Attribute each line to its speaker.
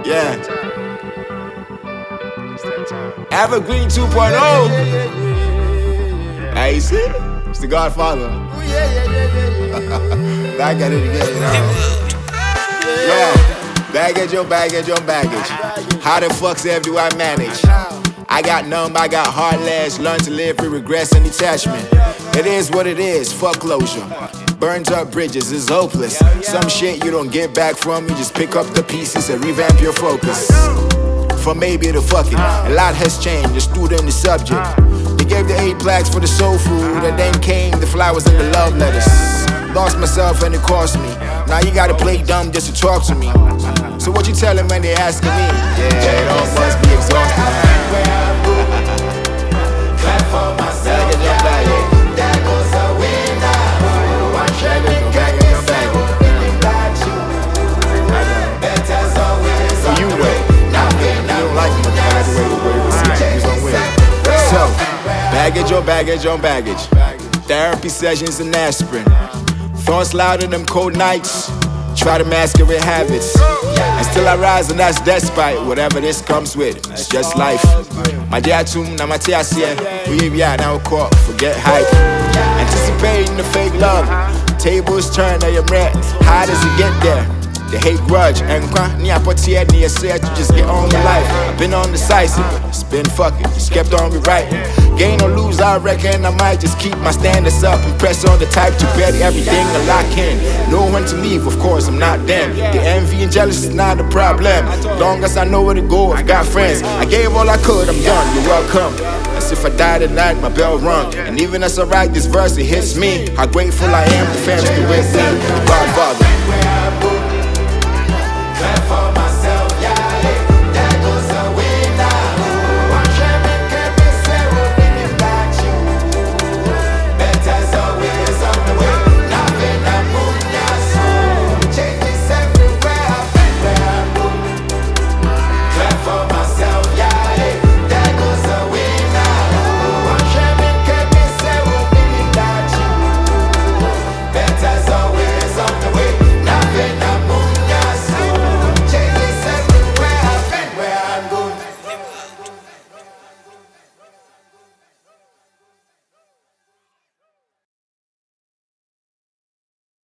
Speaker 1: Yeah. Evergreen 2.0. Hey, you see? It's the Godfather. Back at it again, you know. Yeah. Baggage on baggage on baggage. How the fuck self do I manage? I got numb, I got heartless. Learn to live with regrets and detachment. It is what it is, fuck closure. Burns up bridges, it's hopeless. Some shit you don't get back from, you just pick up the pieces and revamp your focus. From maybe to fuck it, a lot has changed, the student, the subject. They gave the 8 plaques for the soul food, and then came the flowers and the love letters. Lost myself and it cost me. Now you gotta play dumb just to talk to me. So what you tellin' when they asking me? Yeah, it all must be exhausting. Clap for myself, there goes a winner. One shake, so you wait. You don't like me, so, baggage on baggage on baggage. Therapy sessions and aspirin. Thoughts louder than cold nights. Try to masquerade habits. And still I rise and that's despite whatever this comes with. It's just life. My dear tune, now my tears here. We now caught, forget hype. Anticipating the fake love. Tables turn, I am red. How does it get there? The hate grudge and near said to just get on with life. I've been undecisive, it's been fucking, just kept on rewriting. Gain or lose, I reckon I might just keep my standards up and press on the type to bet everything I lock in. Know when to leave, of course, I'm not them. The envy and jealousy is not a problem. Long as I know where to go, I've got friends. I gave all I could, I'm done, you're welcome. As if I died at night, my bell rung. And even as I write this verse, it hits me. How grateful I am, the fans still with me. Godfather.